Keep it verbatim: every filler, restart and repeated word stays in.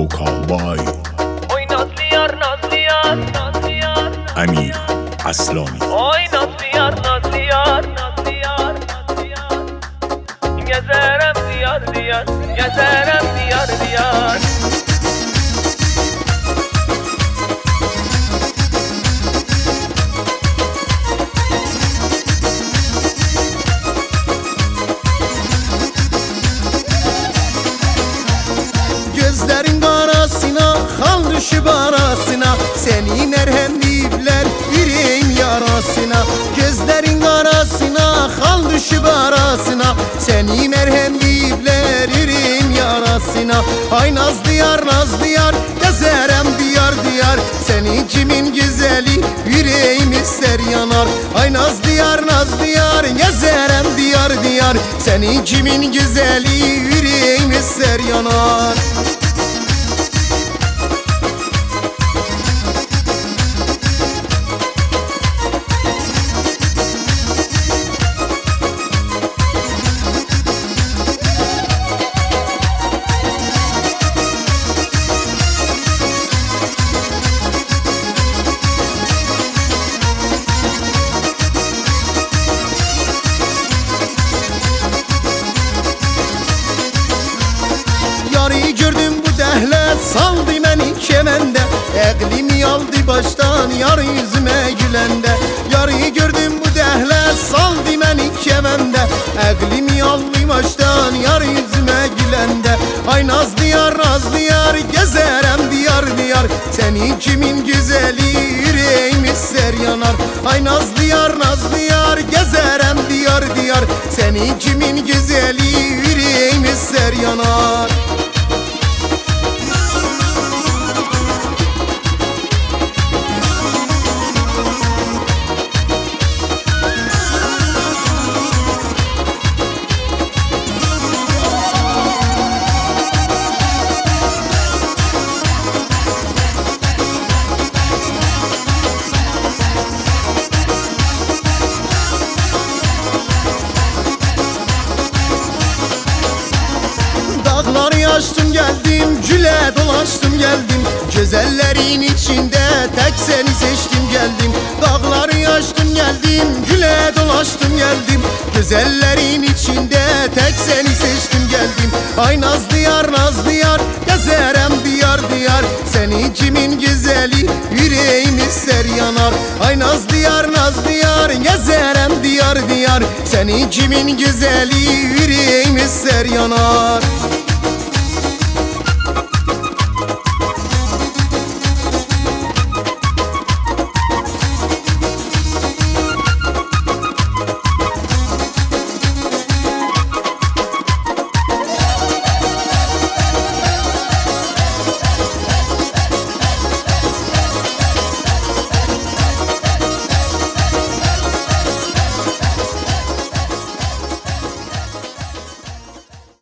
cowboy Oy nazlı yar, nazlı yar, nazlı yar. Amir Aslani. Oy nazlı yar, nazlı yar, nazlı yar, nazlı yar. Gezerim diyar diyar, gezerim diyar diyar. Gözlerin karasına, hal düşüp arasına, seni merhem deyibler yüreğim yarasına. Gözlerin karasına, hal düşüp arasına, seni merhem deyibler yüreğim yarasına. Ay nazlı yar, nazlı yar, gezerem diyar diyar, seni kimin güzeli yüreğim ister yanar. Ay nazlı yar, nazlı yar, gezerem diyar diyar, seni kimin güzeli yüreğim ister yanar. Yarı gördüm bu dehlet, saldı beni kemende, əqlimi aldı baştan yar yüzüme gülende. Yarı gördüm bu dehlet, saldı beni kemende, əqlimi aldı baştan yar yüzüme gülende. Ay nazlı yar, nazlı yar, gezerem diyar diyar, senin kimin güzeli yüreğim ister yanar. Ay nazlı yar, nazlı yar, gezerem diyar diyar, senin kimin güzeli yüreğim ister yanar. Dağları açtım geldim, güle dolaştım geldim, güzellerin içinde tek seni seçtim geldim. Dağları açtım geldim, güle dolaştım geldim, güzellerin içinde tek seni seçtim geldim. Ay nazlı yar, nazlı yar, gezerem diyar diyar, seni kimin güzeli yüreğim ister yanar. Ay nazlı yar, nazlı yar, gezerem diyar diyar, seni kimin güzeli yüreğim ister yanar.